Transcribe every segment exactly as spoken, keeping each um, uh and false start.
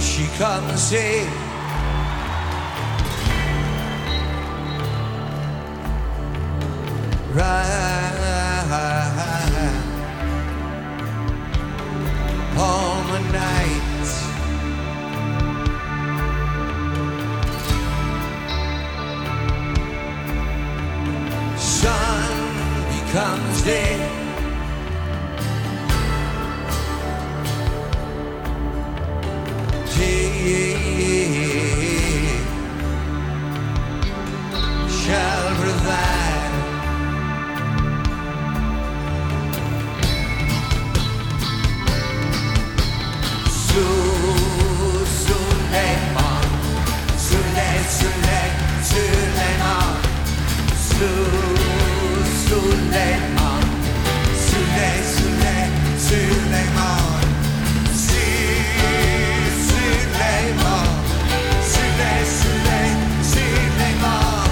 she comes in. Right all the night. Sun becomes day. Day shall provide. Su, Suleiman, Sule, Sule, Suleiman, Su, Suleiman, Sule, Sule, Suleiman, Si, Suleiman, Sule, Sule, Suleiman.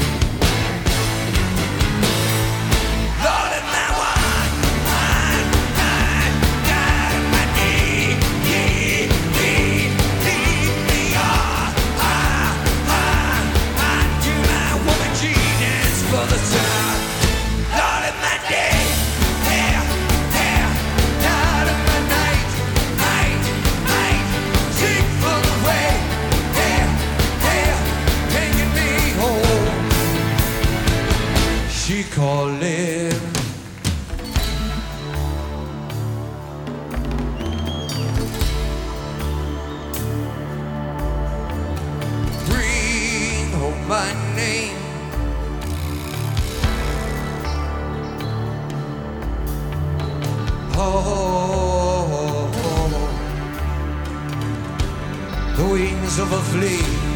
Lord, if I want, want, want, God, my need, need, need, need me, ah, ah, ah, ah, to my woman genius for the sun. Lord, if my day, yeah, yeah, Lord, if my night, night, night, seek for the way, yeah, yeah, taking me home. She calling. Bring home my name. Oh, the wings of a flea.